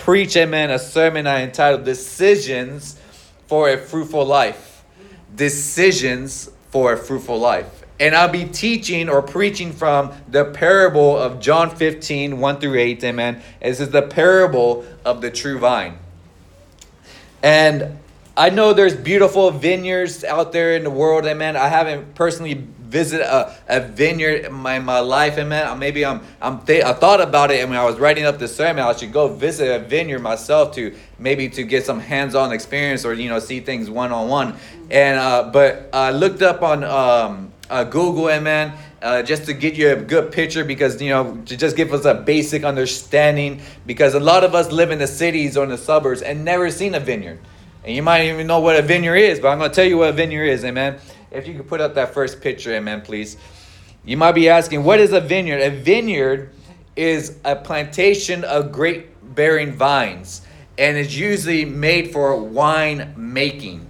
preach, amen, a sermon I entitled Decisions for a Fruitful Life. Decisions for a Fruitful Life. And I'll be teaching or preaching from the parable of John 15, 1 through 8, amen. This is the parable of the true vine. And I know there's beautiful vineyards out there in the world, amen. I haven't personally visited a vineyard in my life, amen. Maybe I thought about it, and when I was writing up the sermon, I should go visit a vineyard myself to get some hands-on experience or see things one-on-one. And but I looked up on Google, amen, just to get you a good picture, because to just give us a basic understanding, because a lot of us live in the cities or in the suburbs and never seen a vineyard. And you might even know what a vineyard is, but I'm going to tell you what a vineyard is, amen. If you could put up that first picture, amen, please. You might be asking, what is a vineyard? A vineyard is a plantation of grape-bearing vines, and it's usually made for wine making.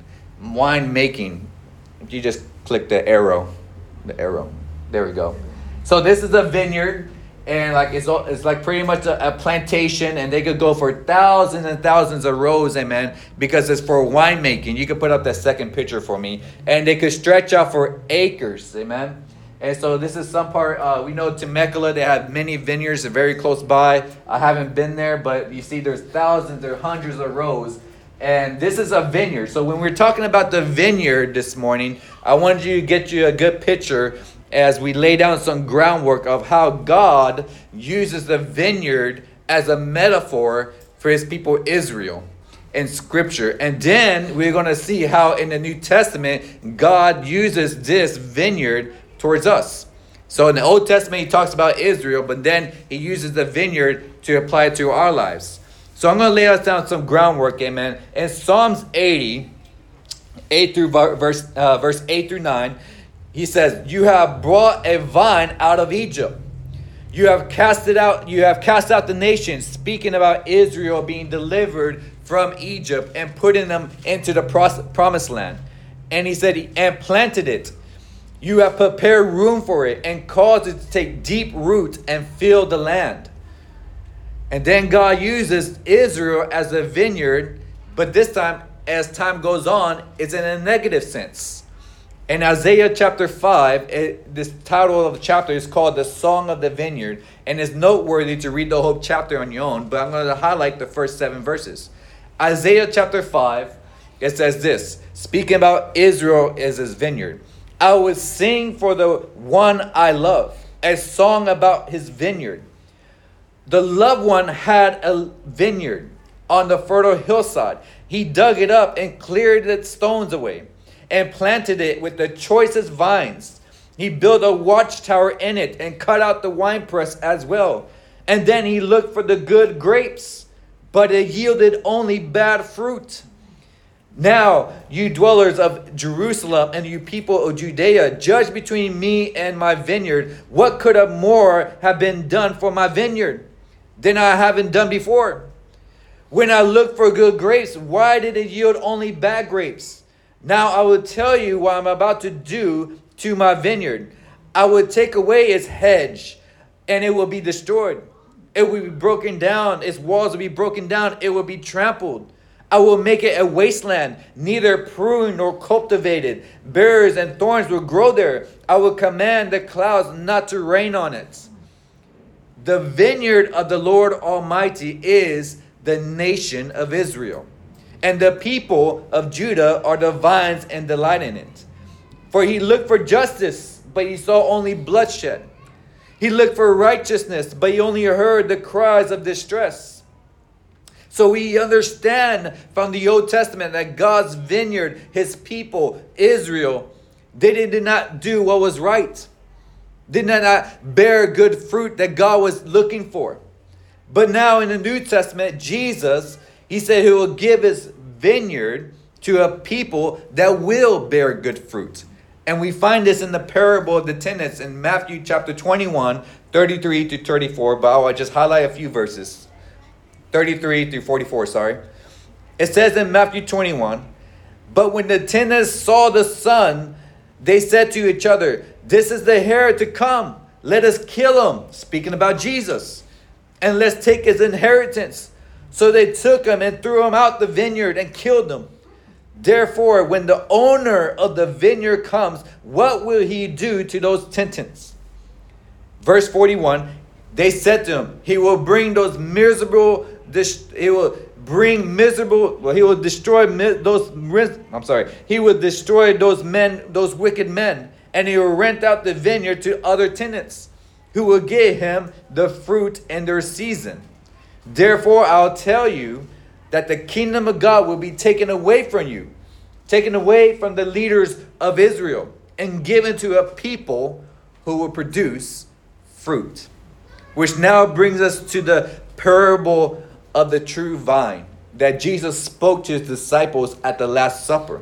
If you just click the arrow. There we go. So this is a vineyard. And it's like pretty much a plantation, and they could go for thousands and thousands of rows, amen, because it's for winemaking. You could put up that second picture for me. And they could stretch out for acres, amen. And so this is some part, we know Temecula, they have many vineyards, they're very close by. I haven't been there, but you see there's thousands or hundreds of rows. And this is a vineyard. So when we're talking about the vineyard this morning, I wanted you to get you a good picture as we lay down some groundwork of how God uses the vineyard as a metaphor for his people Israel in Scripture. And then we're going to see how in the New Testament, God uses this vineyard towards us. So in the Old Testament, he talks about Israel, but then he uses the vineyard to apply it to our lives. So I'm going to lay us down some groundwork, amen. In Psalms 80, verse 8 through 9, he says, "You have brought a vine out of Egypt. You have cast out the nations," speaking about Israel being delivered from Egypt and putting them into the promised land. And he said, "And planted it. You have prepared room for it and caused it to take deep root and fill the land." And then God uses Israel as a vineyard, but this time, as time goes on, it's in a negative sense. In Isaiah chapter 5, this title of the chapter is called The Song of the Vineyard, and it's noteworthy to read the whole chapter on your own, but I'm going to highlight the first 7 verses. Isaiah chapter 5, it says this, speaking about Israel as his vineyard. "I will sing for the one I love, a song about his vineyard. The loved one had a vineyard on the fertile hillside. He dug it up and cleared its stones away, and planted it with the choicest vines. He built a watchtower in it and cut out the winepress as well. And then he looked for the good grapes, but it yielded only bad fruit. Now, you dwellers of Jerusalem and you people of Judea, judge between me and my vineyard. What could have more have been done for my vineyard than I haven't done before? When I looked for good grapes, why did it yield only bad grapes? Now I will tell you what I'm about to do to my vineyard. I will take away its hedge, and it will be destroyed. It will be broken down. Its walls will be broken down. It will be trampled. I will make it a wasteland, neither pruned nor cultivated. Briars and thorns will grow there. I will command the clouds not to rain on it." The vineyard of the Lord Almighty is the nation of Israel. And the people of Judah are the vines and delight in it. For he looked for justice, but he saw only bloodshed. He looked for righteousness, but he only heard the cries of distress. So we understand from the Old Testament that God's vineyard, his people, Israel, they did not do what was right. Did not bear good fruit that God was looking for. But now in the New Testament, Jesus, he said he will give his vineyard to a people that will bear good fruit. And we find this in the parable of the tenants in Matthew chapter 21, 33 to 34. But I'll just highlight a few verses. 33 through 44, sorry. It says in Matthew 21, "But when the tenants saw the son, they said to each other, 'This is the heir to come. Let us kill him,'" speaking about Jesus, "'and let's take his inheritance. So they took him and threw him out the vineyard and killed him. Therefore, when the owner of the vineyard comes, what will he do to those tenants? Verse 41, they said to him, he will bring those miserable, he will destroy those men, those wicked men, and he will rent out the vineyard to other tenants, who will give him the fruit in their season. Therefore, I'll tell you that the kingdom of God will be taken away from you, taken away from the leaders of Israel, and given to a people who will produce fruit. Which now brings us to the parable of the true vine that Jesus spoke to his disciples at the Last Supper,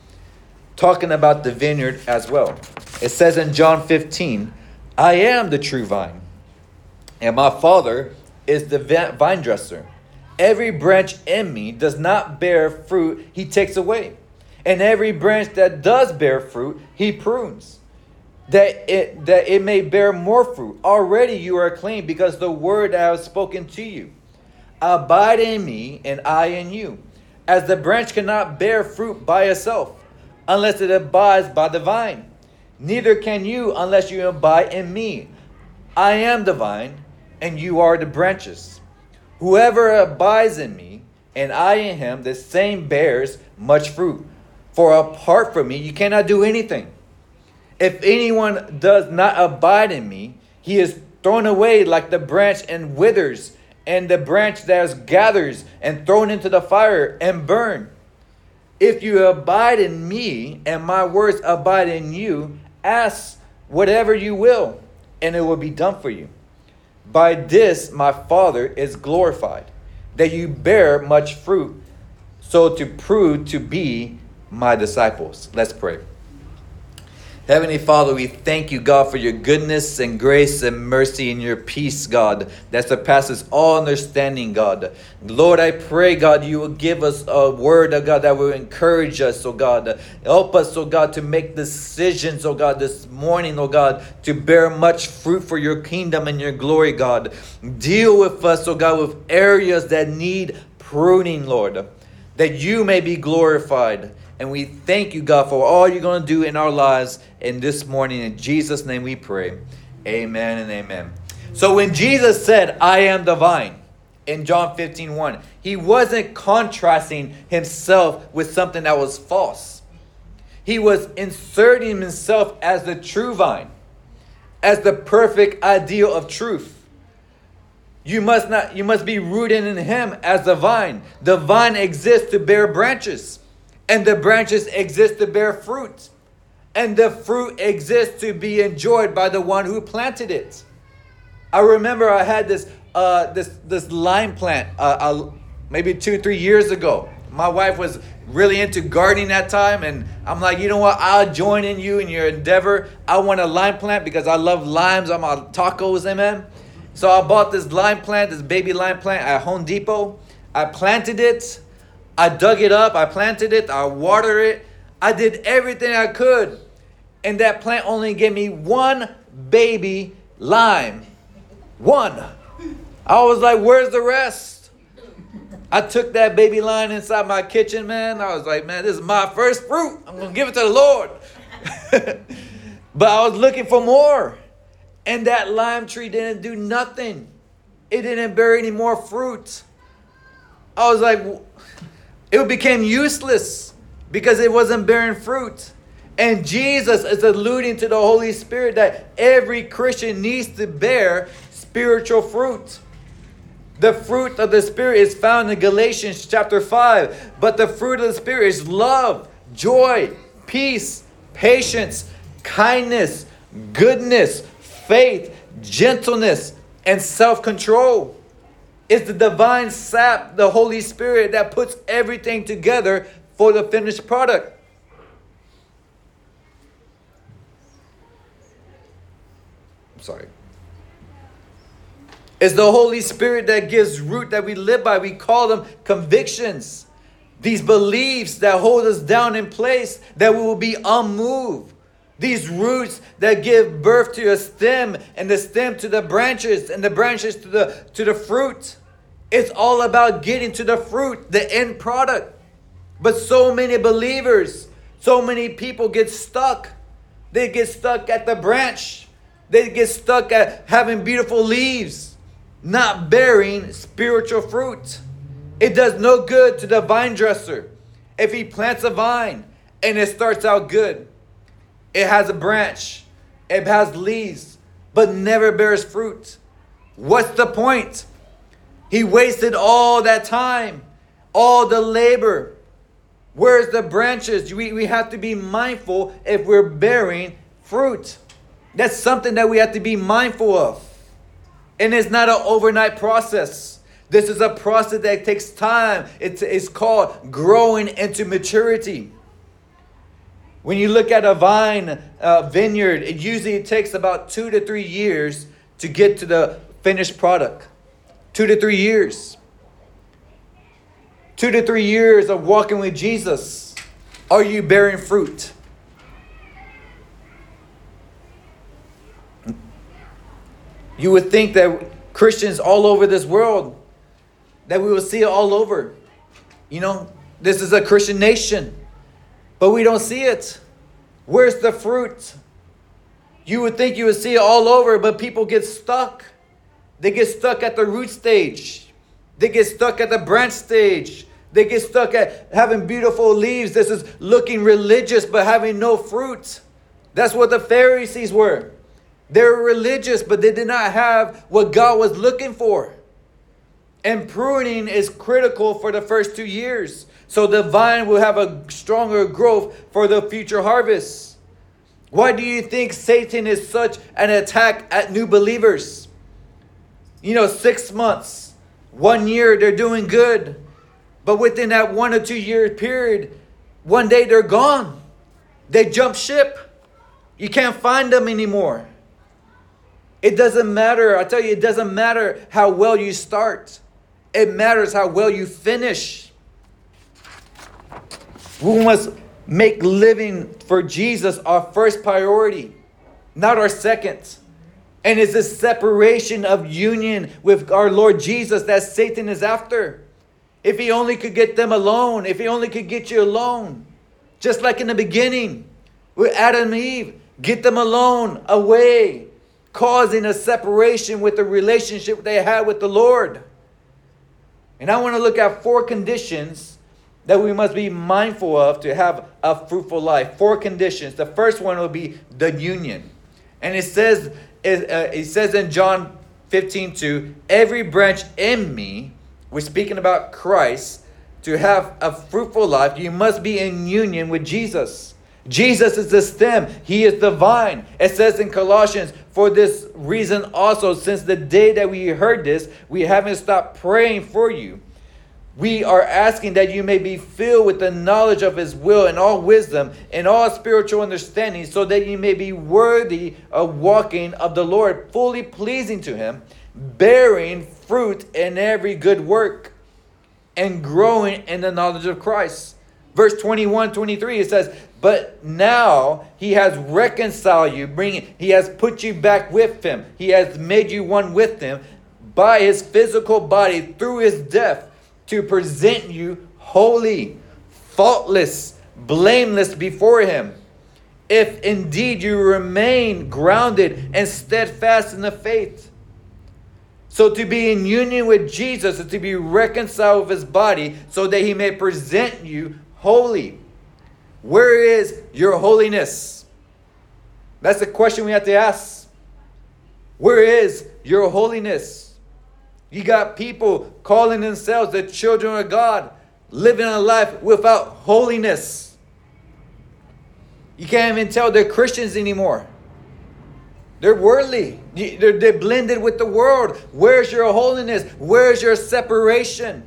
talking about the vineyard as well. It says in John 15, I am the true vine, and my Father is the vine dresser. Every branch in me does not bear fruit, he takes away. And every branch that does bear fruit, he prunes, that it may bear more fruit. Already you are clean because the word I have spoken to you. Abide in me, and I in you. As the branch cannot bear fruit by itself, unless it abides by the vine. Neither can you unless you abide in me. I am the vine, and you are the branches. Whoever abides in me, and I in him, the same bears much fruit. For apart from me, you cannot do anything. If anyone does not abide in me, he is thrown away like the branch and withers, and the branch that is gathers and thrown into the fire and burned. If you abide in me, and my words abide in you, ask whatever you will, and it will be done for you. By this my Father is glorified, that you bear much fruit, so to prove to be my disciples. Let's pray. Heavenly Father, we thank you, God, for your goodness and grace and mercy and your peace, God, that surpasses all understanding, God. Lord, I pray, God, you will give us a word, oh God, that will encourage us, oh God. Help us, oh God, to make decisions, oh God, this morning, oh God, to bear much fruit for your kingdom and your glory, God. Deal with us, oh God, with areas that need pruning, Lord, that you may be glorified. And we thank you, God, for all you're going to do in our lives. And this morning, in Jesus' name we pray. Amen and amen. So when Jesus said, I am the vine, in John 15:1, he wasn't contrasting himself with something that was false. He was inserting himself as the true vine, as the perfect ideal of truth. You must be rooted in him as the vine. The vine exists to bear branches. And the branches exist to bear fruit. And the fruit exists to be enjoyed by the one who planted it. I remember I had this lime plant maybe 2-3 years ago. My wife was really into gardening that time. And I'm like, you know what? I'll join in you in your endeavor. I want a lime plant because I love limes on my tacos, amen. So I bought this lime plant, this baby lime plant at Home Depot. I planted it. I dug it up, I planted it, I watered it. I did everything I could. And that plant only gave me one baby lime. One. I was like, where's the rest? I took that baby lime inside my kitchen, man. I was like, man, this is my first fruit. I'm going to give it to the Lord. But I was looking for more. And that lime tree didn't do nothing. It didn't bear any more fruit. I was like, it became useless because it wasn't bearing fruit. And Jesus is alluding to the Holy Spirit that every Christian needs to bear spiritual fruit. The fruit of the Spirit is found in Galatians chapter 5. But the fruit of the Spirit is love, joy, peace, patience, kindness, goodness, faith, gentleness, and self-control. It's the divine sap, the Holy Spirit, that puts everything together for the finished product. I'm sorry. It's the Holy Spirit that gives root that we live by. We call them convictions. These beliefs that hold us down in place, that we will be unmoved. These roots that give birth to a stem, and the stem to the branches, and the branches to the fruit. It's all about getting to the fruit, the end product. But so many believers, so many people get stuck. They get stuck at the branch. They get stuck at having beautiful leaves, not bearing spiritual fruit. It does no good to the vine dresser if he plants a vine and it starts out good. It has a branch, it has leaves, but never bears fruit. What's the point? He wasted all that time, all the labor. Where's the branches? We have to be mindful if we're bearing fruit. That's something that we have to be mindful of. And it's not an overnight process. This is a process that takes time. It's called growing into maturity. When you look at a vineyard, it usually takes about 2 to 3 years to get to the finished product. 2 to 3 years. 2 to 3 years of walking with Jesus. Are you bearing fruit? You would think that Christians all over this world, that we will see it all over. This is a Christian nation, but we don't see it. Where's the fruit? You would think you would see it all over, but people get stuck. They get stuck at the root stage. They get stuck at the branch stage. They get stuck at having beautiful leaves. This is looking religious but having no fruit. That's what the Pharisees were. They were religious, but they did not have what God was looking for. And pruning is critical for the first 2 years, so the vine will have a stronger growth for the future harvest. Why do you think Satan is such an attack at new believers? 6 months, 1 year, they're doing good. But within that 1 or 2 year period, one day they're gone. They jump ship. You can't find them anymore. It doesn't matter. I tell you, it doesn't matter how well you start. It matters how well you finish. We must make living for Jesus our first priority, not our second. And it's a separation of union with our Lord Jesus that Satan is after. If he only could get them alone, if he only could get you alone, just like in the beginning with Adam and Eve, get them alone, away, causing a separation with the relationship they had with the Lord. And I want to look at 4 conditions that we must be mindful of to have a fruitful life. 4 conditions. The first one will be the union. And it says in John 15:2, every branch in me, we're speaking about Christ, to have a fruitful life, you must be in union with Jesus. Jesus is the stem. He is the vine. It says in Colossians, for this reason also, since the day that we heard this, we haven't stopped praying for you. We are asking that you may be filled with the knowledge of his will and all wisdom and all spiritual understanding, so that you may be worthy of walking of the Lord, fully pleasing to him, bearing fruit in every good work, and growing in the knowledge of Christ. Verse 21-23, it says, but now he has reconciled you, he has put you back with him. He has made you one with him by his physical body through his death, to present you holy, faultless, blameless before him. If indeed you remain grounded and steadfast in the faith. So to be in union with Jesus is to be reconciled with his body, so that he may present you holy. Where is your holiness? That's the question we have to ask. Where is your holiness? You got people calling themselves the children of God, living a life without holiness. You can't even tell they're Christians anymore. They're worldly. They're blended with the world. Where's your holiness? Where's your separation?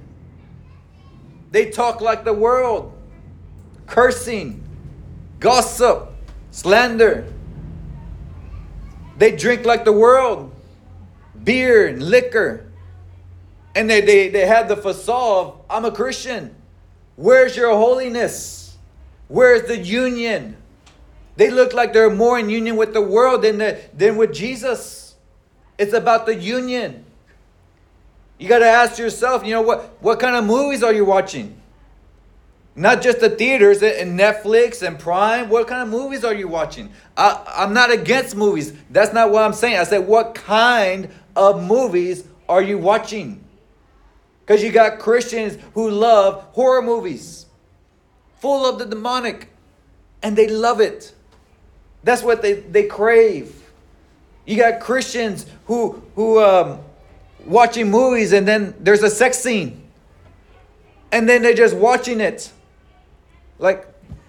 They talk like the world. Cursing, gossip, slander. They drink like the world. Beer and liquor. And they have the facade of, I'm a Christian. Where's your holiness? Where's the union? They look like they're more in union with the world than with Jesus. It's about the union. You got to ask yourself, what kind of movies are you watching? Not just the theaters and Netflix and Prime. What kind of movies are you watching? I'm not against movies. That's not what I'm saying. I said, what kind of movies are you watching? Because you got Christians who love horror movies, full of the demonic, and they love it. That's what they crave. You got Christians who watching movies and then there's a sex scene. And then they're just watching it. Like,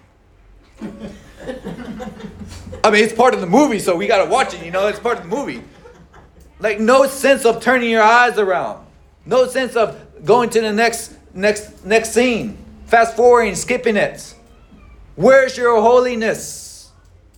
it's part of the movie, so we got to watch it, it's part of the movie. Like, no sense of turning your eyes around. No sense of going to the next scene. Fast forwarding, skipping it. Where's your holiness?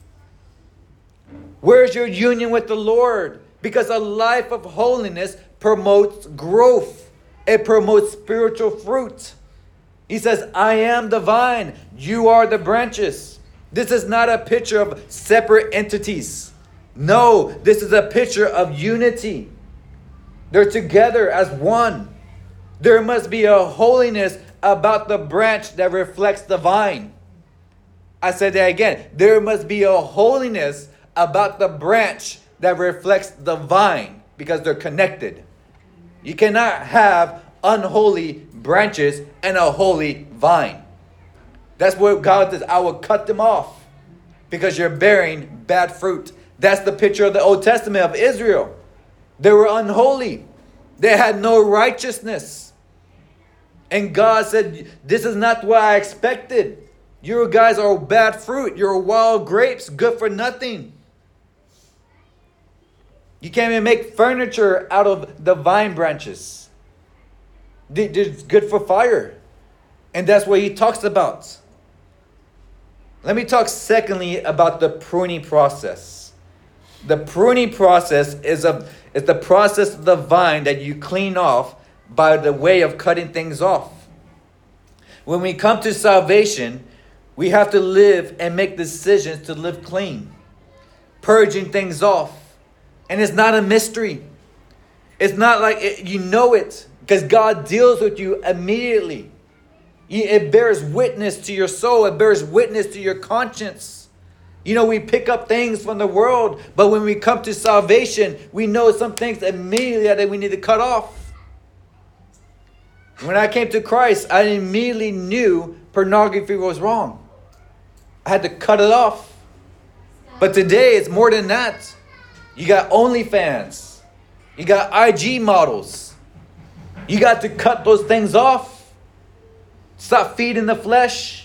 Where's your union with the Lord? Because a life of holiness promotes growth. It promotes spiritual fruit. He says, I am the vine, you are the branches. This is not a picture of separate entities. No, this is a picture of unity. They're together as one. There must be a holiness about the branch that reflects the vine. I said that again. There must be a holiness about the branch that reflects the vine because they're connected. You cannot have unholy branches and a holy vine. That's what God says. I will cut them off because you're bearing bad fruit. That's the picture of the Old Testament of Israel. They were unholy. They had no righteousness. And God said, this is not what I expected. You guys are bad fruit. You're wild grapes, good for nothing. You can't even make furniture out of the vine branches. It's good for fire. And that's what he talks about. Let me talk secondly about the pruning process. The pruning process is the process of the vine that you clean off by the way of cutting things off. When we come to salvation, we have to live and make decisions to live clean, purging things off. And it's not a mystery. It's not like it, because God deals with you immediately. It bears witness to your soul. It bears witness to your conscience. We pick up things from the world, but when we come to salvation, we know some things immediately that we need to cut off. When I came to Christ, I immediately knew pornography was wrong. I had to cut it off. But today, it's more than that. You got OnlyFans. You got IG models. You got to cut those things off. Stop feeding the flesh.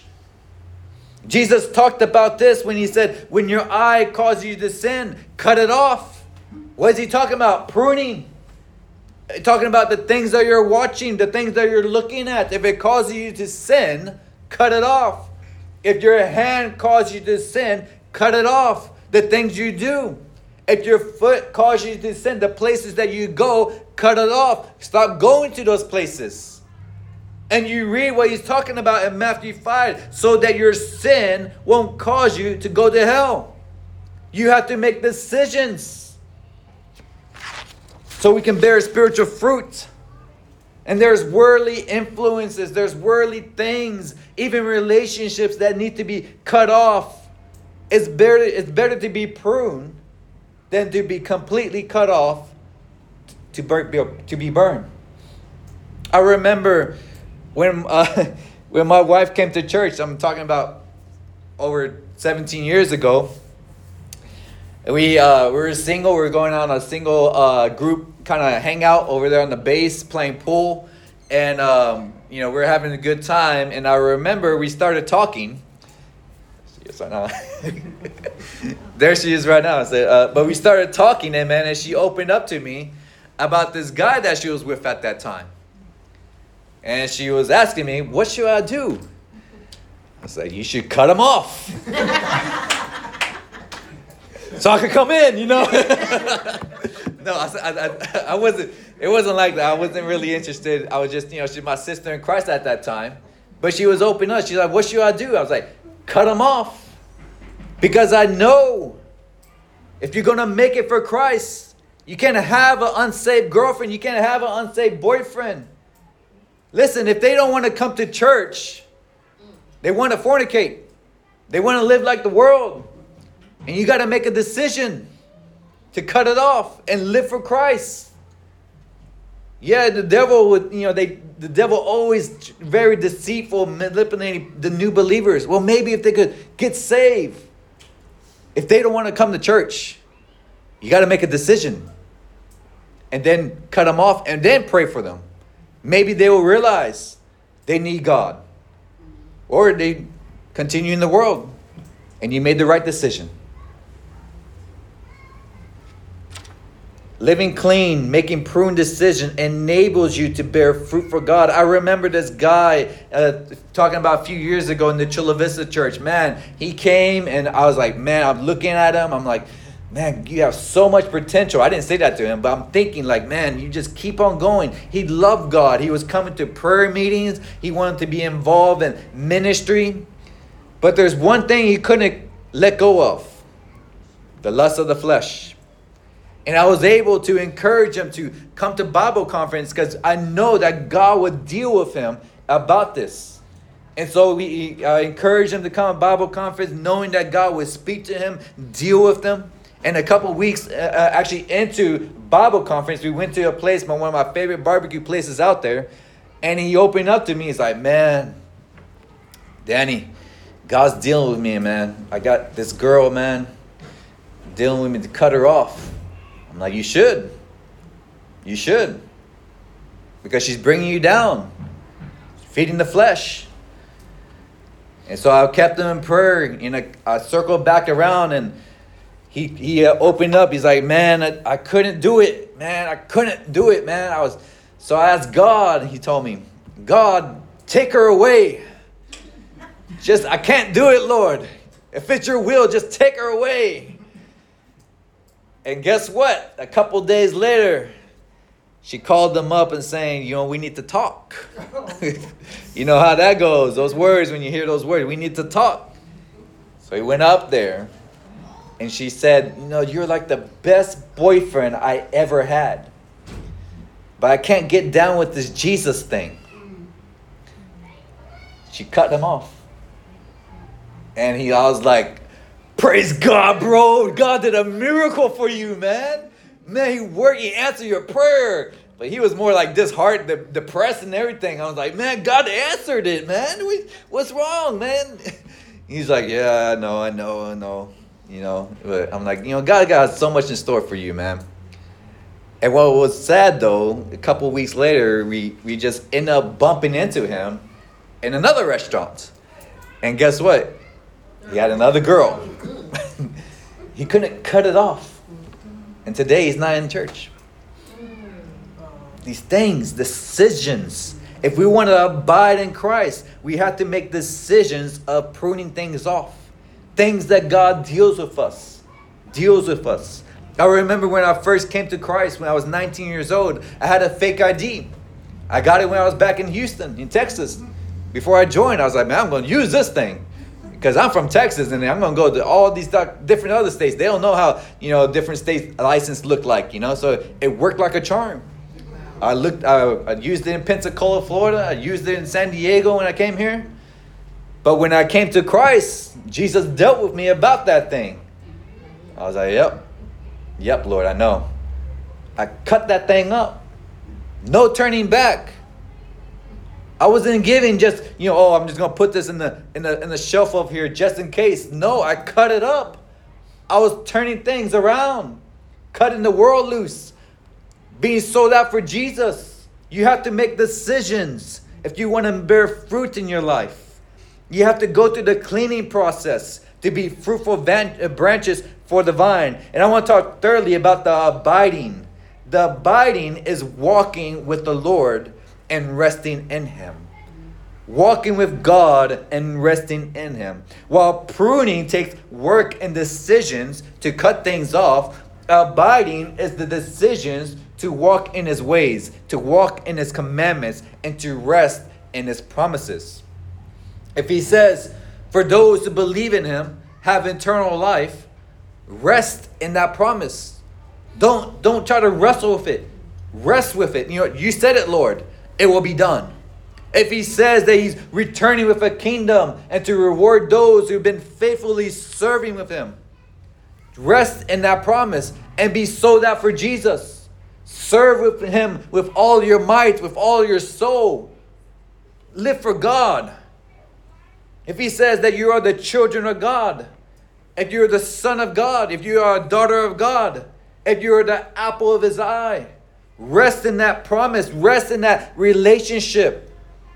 Jesus talked about this when he said, when your eye causes you to sin, cut it off. What is he talking about? Pruning. Talking about the things that you're watching, the things that you're looking at. If it causes you to sin, cut it off. If your hand causes you to sin, cut it off. The things you do. If your foot causes you to sin, the places that you go, cut it off. Stop going to those places. And you read what he's talking about in Matthew 5, so that your sin won't cause you to go to hell. You have to make decisions so we can bear spiritual fruit. And there's worldly influences, there's worldly things, even relationships that need to be cut off. It's better to be pruned than to be completely cut off to be burned. I remember when my wife came to church, I'm talking about over 17 years ago. We were single. We were going on a single group kind of hangout over there on the base playing pool. And, we were having a good time. And I remember we started talking. There she is right now. But we started talking, and she opened up to me about this guy that she was with at that time. And she was asking me, what should I do? I said, you should cut him off. So I could come in, No, I wasn't, it wasn't like that. I wasn't really interested. I was just, she's my sister in Christ at that time. But she was open up. She's like, what should I do? I was like, cut him off. Because I know if you're going to make it for Christ, You can't have an unsaved girlfriend. You can't have an unsaved boyfriend. Listen, if they don't want to come to church, they want to fornicate. They want to live like the world. And you got to make a decision to cut it off and live for Christ. Yeah, the devil would, the devil always very deceitful, manipulating the new believers. Well, maybe if they could get saved, if they don't want to come to church, you got to make a decision and then cut them off and then pray for them. Maybe they will realize they need God, or they continue in the world and you made the right decision. Living clean, making prudent decision enables you to bear fruit for God. I remember this guy talking about a few years ago in the Chula Vista church. Man, he came and I was like, man, I'm looking at him. I'm like, man, you have so much potential. I didn't say that to him, but I'm thinking like, man, you just keep on going. He loved God. He was coming to prayer meetings. He wanted to be involved in ministry. But there's one thing he couldn't let go of: the lust of the flesh. And I was able to encourage him to come to Bible conference because I know that God would deal with him about this. And so we encouraged him to come to Bible conference, knowing that God would speak to him, deal with them. And a couple of weeks actually into Bible conference, we went to a place, one of my favorite barbecue places out there. And he opened up to me. He's like, man, Danny, God's dealing with me, man. I got this girl, man, dealing with me to cut her off. I'm like, you should. You should. Because she's bringing you down. Feeding the flesh. And so I kept him in prayer. And I circled back around and he opened up. He's like, man, I couldn't do it. Man, I couldn't do it, man. So I asked God. He told me, God, take her away. I can't do it, Lord. If it's your will, just take her away. And guess what? A couple days later, she called them up and saying, we need to talk. You know how that goes. Those words, when you hear those words, we need to talk. So he went up there and she said, you're like the best boyfriend I ever had. But I can't get down with this Jesus thing. She cut him off. And I was like, praise God, bro. God did a miracle for you, man. Man, he answered your prayer. But he was more like disheartened, depressed and everything. I was like, man, God answered it, man. What's wrong, man? He's like, yeah, I know. But I'm like, God got so much in store for you, man. And what was sad, though, a couple of weeks later, we just end up bumping into him in another restaurant. And guess what? He had another girl. He couldn't cut it off. And today he's not in church. These things, decisions. If we want to abide in Christ, we have to make decisions of pruning things off. Things that God deals with us. I remember when I first came to Christ when I was 19 years old, I had a fake ID. I got it when I was back in Houston, in Texas. Before I joined, I was like, man, I'm going to use this thing. Because I'm from Texas and I'm going to go to all these different other states. They don't know how, different states' license look like, So it worked like a charm. I used it in Pensacola, Florida. I used it in San Diego when I came here. But when I came to Christ, Jesus dealt with me about that thing. I was like, yep, Lord, I know. I cut that thing up. No turning back. I wasn't giving just, I'm just going to put this in the shelf up here just in case. No, I cut it up. I was turning things around, cutting the world loose, being sold out for Jesus. You have to make decisions if you want to bear fruit in your life. You have to go through the cleaning process to be fruitful branches for the vine. And I want to talk thirdly about the abiding. The abiding is walking with the Lord and resting in Him. Walking with God and resting in Him. While pruning takes work and decisions to cut things off, abiding is the decisions to walk in His ways, to walk in His commandments, and to rest in His promises. If He says, for those who believe in Him have eternal life, rest in that promise. Don't try to wrestle with it. Rest with it. You said it, Lord. It will be done. If he says that he's returning with a kingdom and to reward those who've been faithfully serving with him, rest in that promise and be sold out for Jesus. Serve with him with all your might, with all your soul. Live for God. If he says that you are the children of God, if you're the son of God, if you are a daughter of God, if you're the apple of his eye, rest in that promise. Rest in that relationship.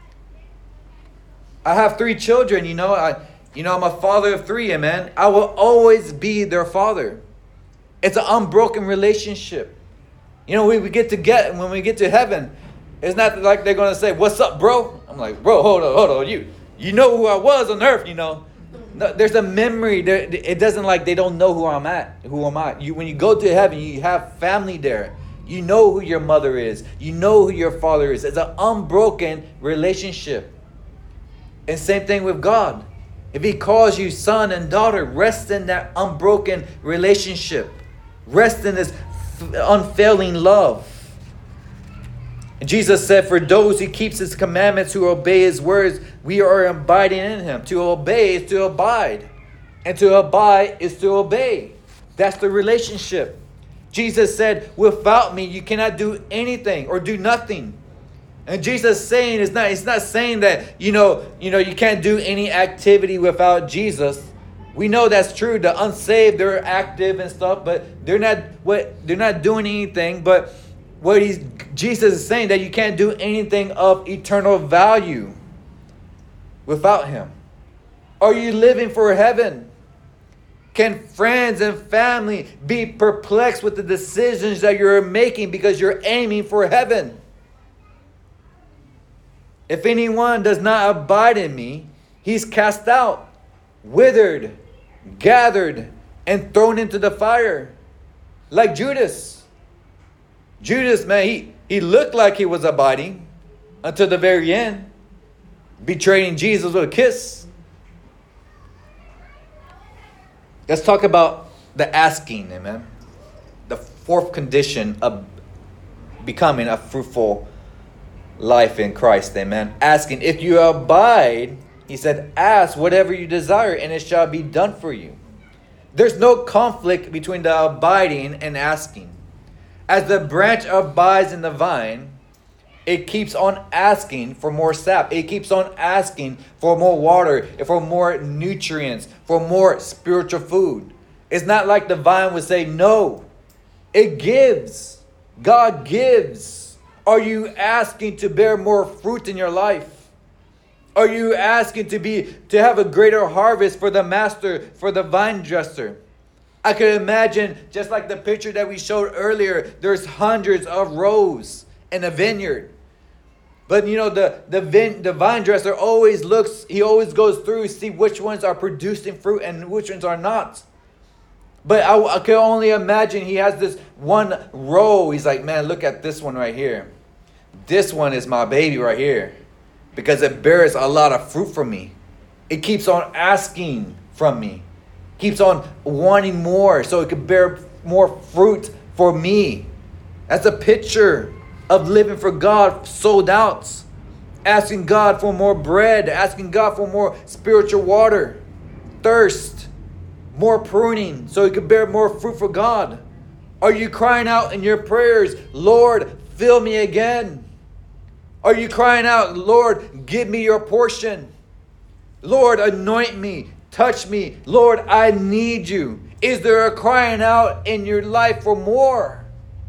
I have 3 children, I'm a father of 3, amen. I will always be their father. It's an unbroken relationship. When we get to heaven, it's not like they're going to say, "What's up, bro?" I'm like, "Bro, hold on. You know who I was on earth, No, there's a memory. It doesn't like they don't know who I'm at. Who am I? When you go to heaven, you have family there. You know who your mother is. You know who your father is. It's an unbroken relationship. And same thing with God. If he calls you son and daughter, rest in that unbroken relationship. Rest in this unfailing love. And Jesus said, for those who keeps his commandments, who obey his words, we are abiding in him. To obey is to abide. And to abide is to obey. That's the relationship. Jesus said, without me, you cannot do anything or do nothing. And Jesus saying it's not saying that, you can't do any activity without Jesus. We know that's true. The unsaved, they're active and stuff, but they're not doing anything. But Jesus is saying that you can't do anything of eternal value without him. Are you living for heaven? Can friends and family be perplexed with the decisions that you're making because you're aiming for heaven? If anyone does not abide in me, he's cast out, withered, gathered, and thrown into the fire. Like Judas. Judas, man, he looked like he was abiding until the very end, betraying Jesus with a kiss. Let's talk about the asking, amen. The 4th condition of becoming a fruitful life in Christ, amen. Asking, if you abide, he said, ask whatever you desire and it shall be done for you. There's no conflict between the abiding and asking. As the branch abides in the vine, it keeps on asking for more sap. It keeps on asking for more water, for more nutrients, for more spiritual food. It's not like the vine would say no. It gives. God gives. Are you asking to bear more fruit in your life? Are you asking to have a greater harvest for the master, for the vine dresser? I could imagine, just like the picture that we showed earlier, there's hundreds of rows in a vineyard. But the vine dresser always goes through, see which ones are producing fruit and which ones are not. But I can only imagine he has this one row. He's like, man, look at this one right here. This one is my baby right here because it bears a lot of fruit for me. It keeps on asking from me. Keeps on wanting more so it could bear more fruit for me. That's a picture of living for God, sold out. Asking God for more bread. Asking God for more spiritual water. Thirst. More pruning so it could bear more fruit for God. Are you crying out in your prayers, Lord, fill me again? Are you crying out, Lord, give me your portion? Lord, anoint me, touch me. Lord, I need you. Is there a crying out in your life for more?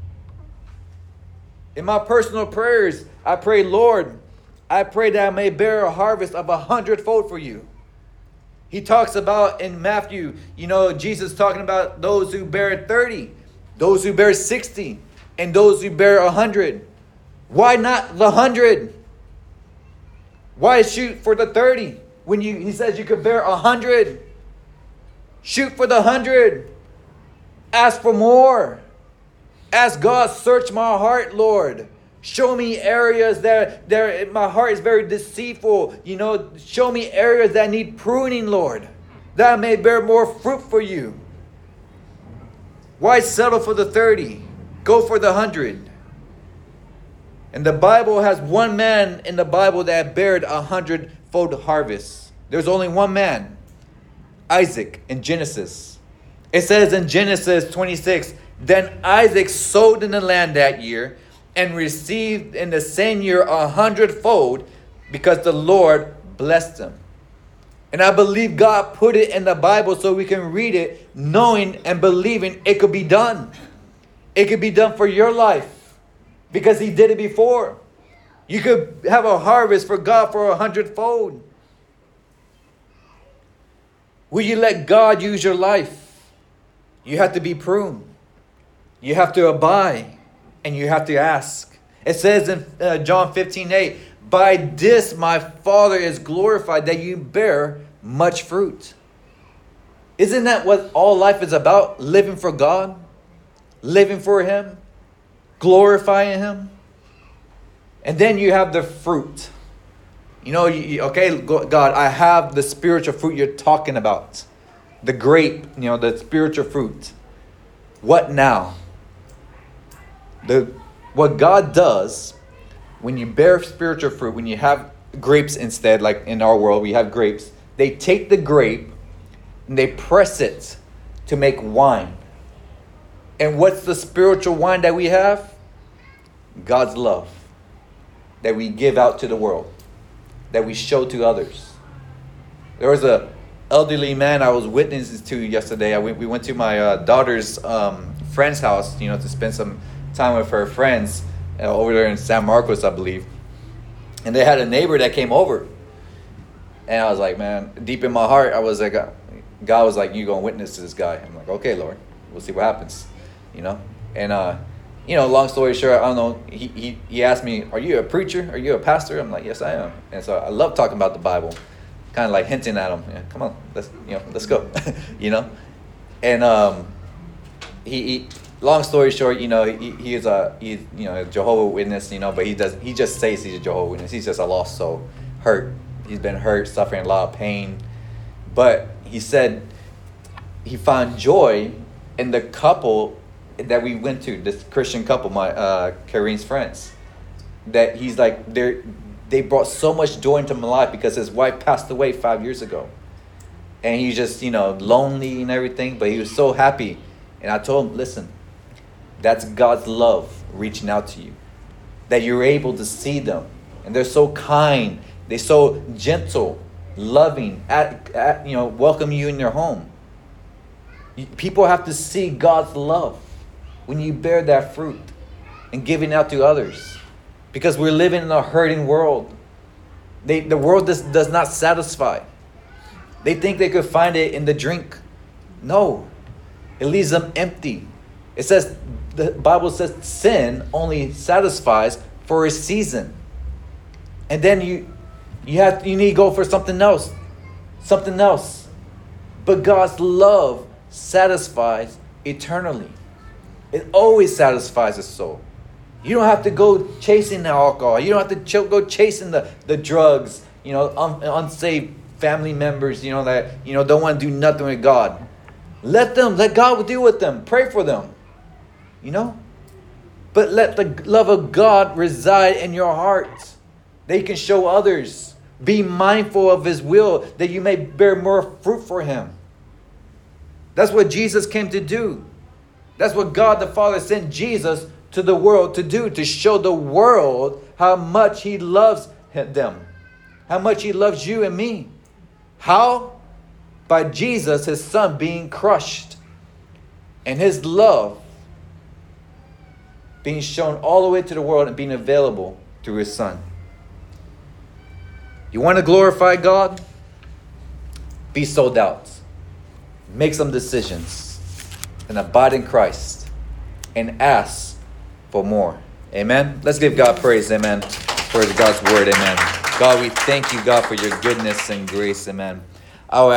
In my personal prayers, I pray, Lord, I pray that I may bear a harvest of 100-fold for you. He talks about in Matthew, Jesus talking about those who bear 30, those who bear 60, and those who bear 100. Why not the 100? Why shoot for the 30 when he says you could bear 100? Shoot for the 100. Ask for more. Ask God, search my heart, Lord. Show me areas that my heart is very deceitful. Show me areas that need pruning, Lord, that I may bear more fruit for you. Why settle for the 30? Go for the 100. And the Bible has one man in the Bible that bared 100-fold harvest. There's only one man, Isaac, in Genesis. It says in Genesis 26, then Isaac sowed in the land that year and received in the same year 100-fold because the Lord blessed him. And I believe God put it in the Bible so we can read it, knowing and believing it could be done. It could be done for your life because he did it before. You could have a harvest for God for 100-fold. Will you let God use your life? You have to be pruned. You have to abide. And you have to ask. It says in John 15:8, by this my Father is glorified, that you bear much fruit. Isn't that what all life is about? Living for God? Living for Him? Glorifying Him? And then you have the fruit. You know, okay, God, I have the spiritual fruit you're talking about. The grape, the spiritual fruit. What now? What God does when you bear spiritual fruit, when you have grapes instead, like in our world, we have grapes. They take the grape and they press it to make wine. And what's the spiritual wine that we have? God's love that we give out to the world, that we show to others. There was a elderly man I was witnessing to yesterday. We went to my daughter's friend's house, to spend some time with her friends over there in San Marcos, I believe. And they had a neighbor that came over. And I was like, man, deep in my heart, I was like, God was like, you going to witness to this guy. I'm like, okay, Lord, we'll see what happens, And, long story short, I don't know, he asked me, are you a preacher? Are you a pastor? I'm like, yes, I am. And so I love talking about the Bible, kind of like hinting at him, come on, let's go, And he long story short, he's a Jehovah's Witness, but he just says he's a Jehovah's Witness. He's just a lost soul, hurt. He's been hurt, suffering a lot of pain. But he said he found joy in the couple that we went to, this Christian couple, my Kareem's friends. That he's like, they brought so much joy into my life because his wife passed away 5 years ago. And he's just, lonely and everything, but he was so happy. And I told him, listen, that's God's love reaching out to you. That you're able to see them. And they're so kind. They're so gentle, loving, welcome you in their home. People have to see God's love when you bear that fruit and giving out to others. Because we're living in a hurting world. The world does not satisfy. They think they could find it in the drink. No. It leaves them empty. It says, the Bible says sin only satisfies for a season. And then you need to go for something else. Something else. But God's love satisfies eternally. It always satisfies the soul. You don't have to go chasing the alcohol. You don't have to go chasing the drugs. Unsaved family members, that don't want to do nothing with God. Let God deal with them. Pray for them. But let the love of God reside in your heart. That you can show others. Be mindful of His will, that you may bear more fruit for Him. That's what Jesus came to do. That's what God the Father sent Jesus to the world to do, to show the world how much He loves them. How much He loves you and me. How? By Jesus, His Son, being crushed. And His love being shown all the way to the world and being available through His Son. You want to glorify God? Be sold out. Make some decisions. And abide in Christ. And ask for more. Amen. Let's give God praise. Amen. For God's word. Amen. God, we thank you, God, for your goodness and grace. Amen.